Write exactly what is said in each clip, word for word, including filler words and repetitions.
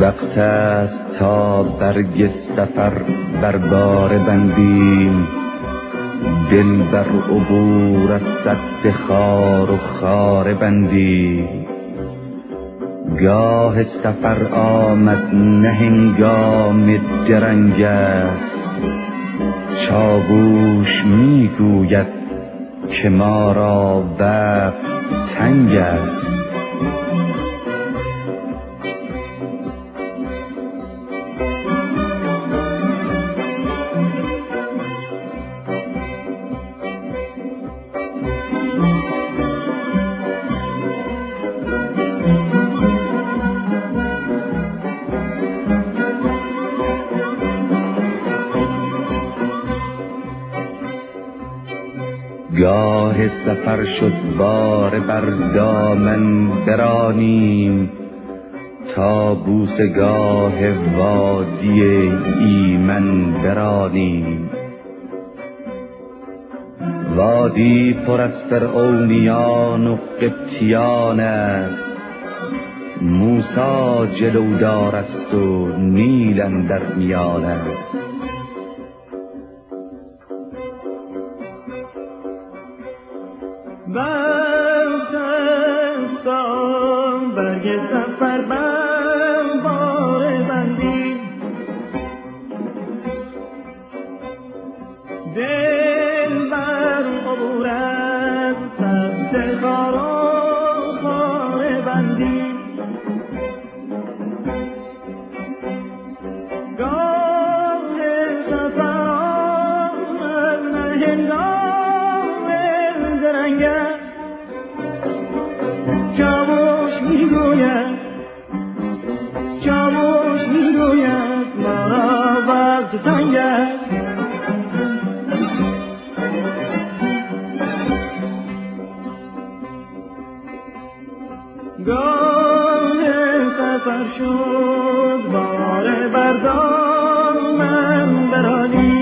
وقت است تا برگ سفر بر بار بندیم، دل بر عبور از سد خار و خاره بندیم. گاه سفر آمد نه هنگام درنگ است، چاووش میگوید که ما را وقت تنگ است. گاه سفر شد بار بر دامن برانیم، تا بوسگاه وادی ایمن برانیم. وادی پر از فرعونیان و قبطیان است، موسی جلودار است و نیل اندر میان است. برتستان برگ سفر بر بار بندی، دل بر عبور از سد خار و خاره بندی. گاه سفر آمد نه هنگام درنگ است، چاووش میگوید چاووش میگوید ما را وقت تنگ است. گاه سفر شد بار بر دامن برانیم،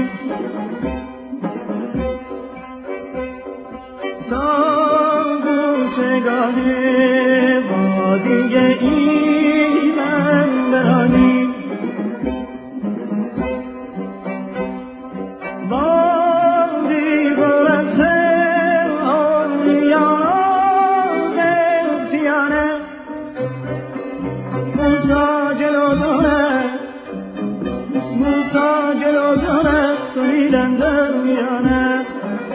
تا بوسگاه وادی ایمن برانیم. وادی پر از فرعونیان و قبطیان است، موسی جلودار است موسی جلودار است و نیل اندر میان است.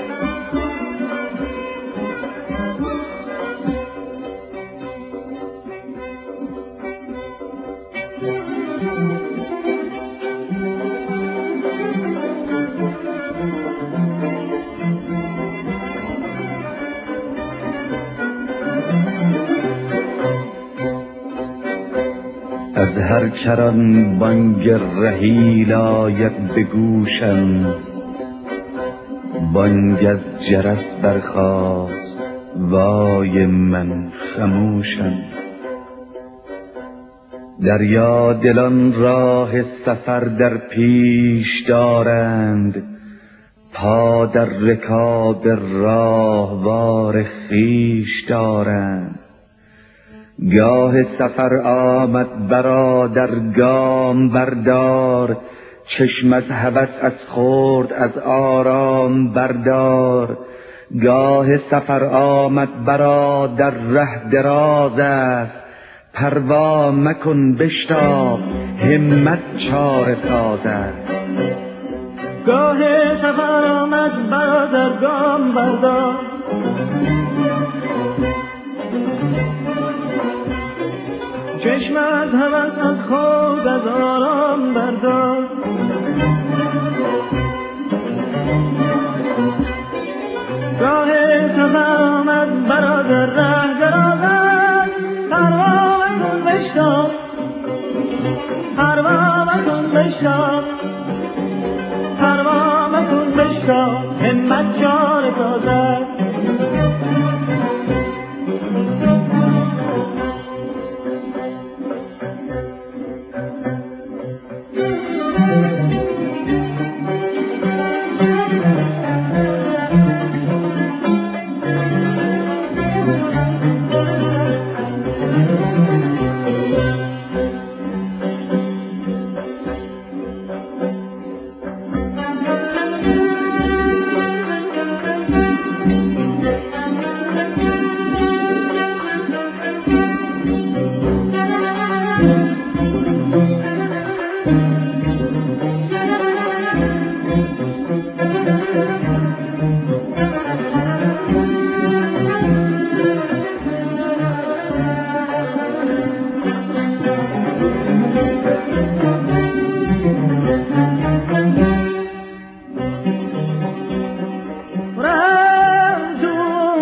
از هر کران بانگ رحیل آید به گوشم، بانگ از جرس برخاست وای من خموشم. دریا دلان راه سفر در پیش دارند، پا در رکاب راهوار خویش دارند. گاه سفر آمد برادر گام بردار، چشم از هوس از خورد از آرام بردار. گاه سفر آمد برادر ره دراز است، پروا مکن بشتاب همت چاره ساز است. گاه سفر آمد برادر گام بردار، چشم از هوس از خود از آرام بردار. گاه سفر آمد برادر ره دراز است، پروا مکن بشتاب پروا مکن بشتاب پروا مکن بشتاب همت چاره ساز است.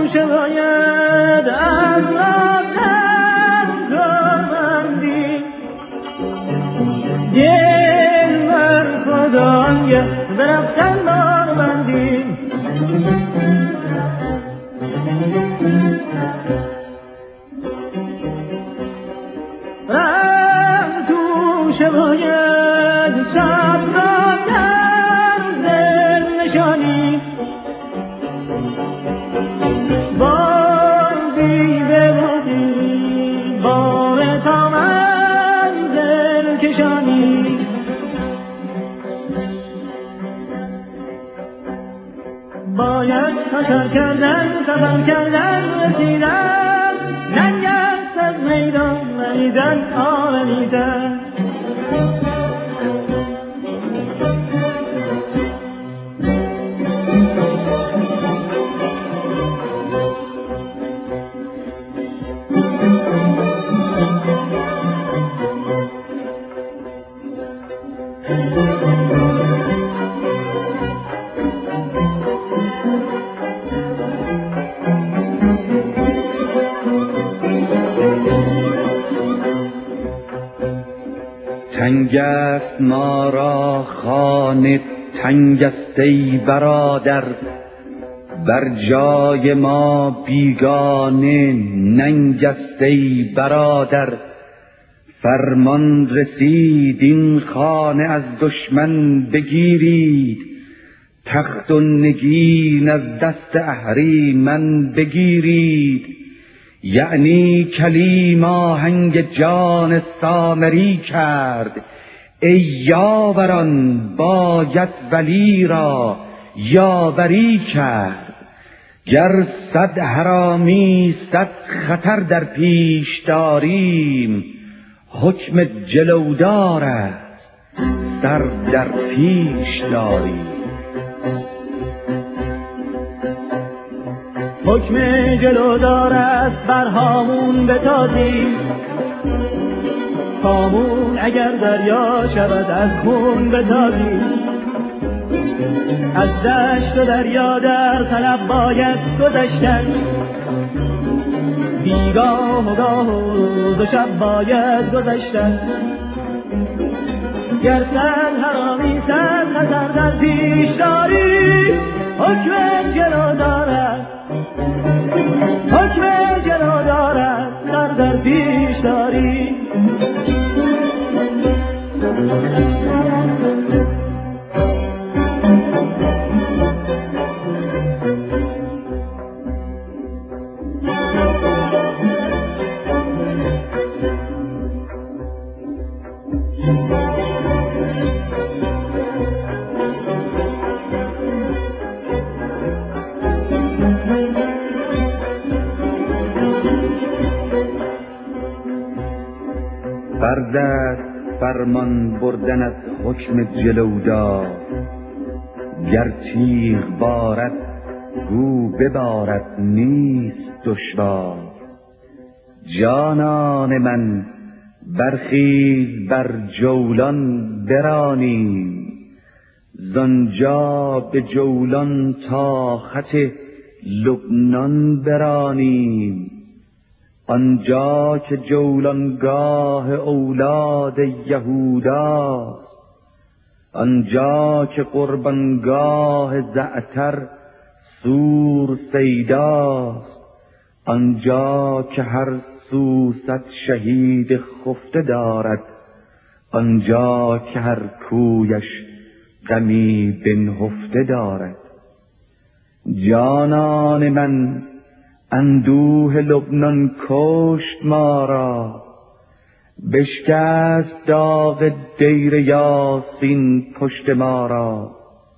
شاید از رفتن کارمندی دل بر خدای برفتن باربندی رم تو شاید شب را در دل نشانی بازی به بازی بار تا منزل کشانی باید خطر کردن سفر کردن رسیدن ننگ است از میدان میدان آرمیدن تنگ است ما را خانه تنگ است ای برادر بر جای ما بیگانه ننگ است ای برادر فرمان رسید این خانه از دشمن بگیرید تخت و نگین از دست اهریمن بگیرید یعنی کلیم آهنگ جان سامری کرد ای یاوران باید ولی را یاوری کرد گر صد حرامی صد خطر در پیش داریم حکم جلودار است سر در پیش داریم حکم جلودار است بر هامون بتازیم هامون اگر دریا شود از خون بتازیم از دشت و دریا در طلب باید گذشتن بیگاه و گاه و روز و شب باید گذشتن گر صد حرامی صد خطر در پیش داری حکم جلودار است حکم جلودار است سر در پیش داری فرض است فرمان بردن از حکم جلودار گر تیغ بارد گو ببارد نیست دشوار جانان من برخیز بر جولان برانیم زانجا به جولان تا خط لبنان برانیم آنجا که جولانگاه اولاد یهوداست آنجا که قربانگاه زعتر سور سیداست آنجا که هر سو صد شهید خفته دارد آنجا که هر کویش غمی بنهفته دارد جانان من اندوه لبنان کشت ما را بشکست داغ دیر یاسین پشت ما را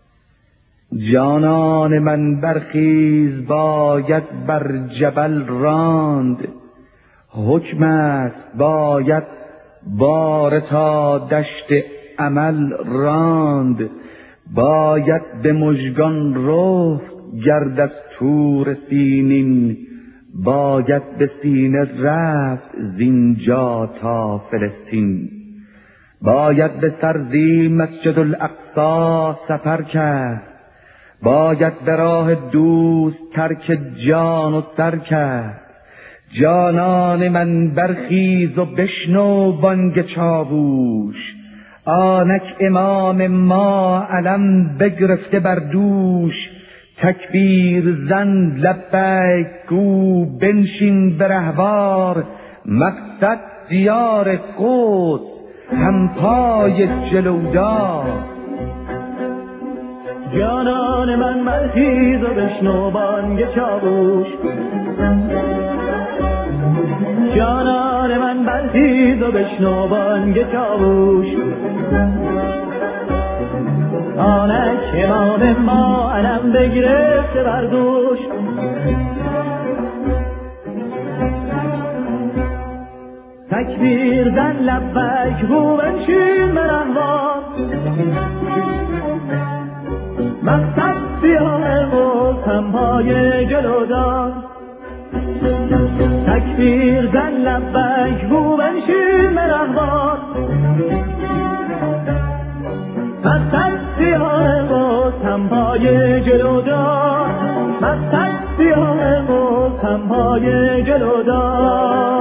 جانان من برخیز باید بر جبل راند حکم است باید بار تا دشت عمل راند باید به مژگان رفت گرد از تور سینین باید به سینه رفت زینجا تا فلسطین باید به سرزی مسجد الاقصی سفر کرد باید به راه دوست ترک جان و سر کرد. جانان من برخیز و بشنو بانگ چاووش. آنک امام ما علم بگرفته بر دوش. تکبیر زن لبیک گو بنشین به رهوار. مقصد دیار قدس همپای جلودار. جانان من برخیز و بشنو بانگ چاووش. جانان من برخیز و بشنو بانگ چاووش. آنک امام ما علم بگرفته بر دوش. تکبیر زن لبیک گو بنشین به رهوار. مقصد سیاه قدس همپای جلودار. تکبیر زن لبیک گو بنشین به رهوار. مقصد سیاه قدس همپای جلودار. مقصد سیاه قدس همپای جلودار.